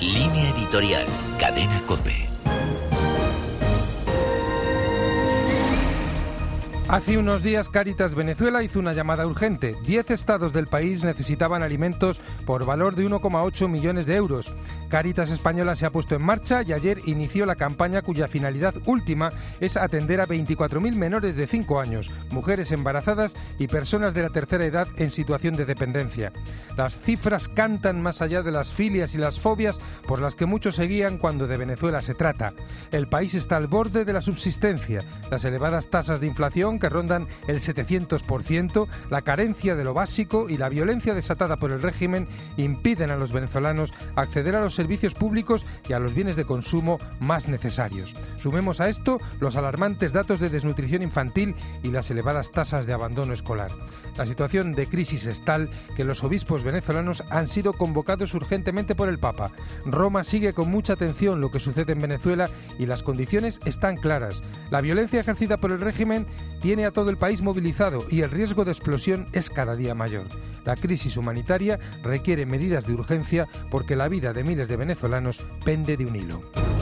Línea editorial, Cadena COPE. Hace unos días Cáritas Venezuela hizo una llamada urgente. 10 estados del país necesitaban alimentos por valor de 1,8 millones de euros. Cáritas Española se ha puesto en marcha y ayer inició la campaña cuya finalidad última es atender a 24.000 menores de 5 años, mujeres embarazadas y personas de la tercera edad en situación de dependencia. Las cifras cantan más allá de las filias y las fobias por las que muchos se guían cuando de Venezuela se trata. El país está al borde de la subsistencia. Las elevadas tasas de inflación que rondan el 700%, la carencia de lo básico y la violencia desatada por el régimen impiden a los venezolanos acceder a los servicios públicos y a los bienes de consumo más necesarios. Sumemos a esto los alarmantes datos de desnutrición infantil y las elevadas tasas de abandono escolar. La situación de crisis es tal que los obispos venezolanos han sido convocados urgentemente por el Papa. Roma sigue con mucha atención lo que sucede en Venezuela y las condiciones están claras. La violencia ejercida por el régimen tiene a todo el país movilizado y el riesgo de explosión es cada día mayor. La crisis humanitaria requiere medidas de urgencia porque la vida de miles de venezolanos pende de un hilo.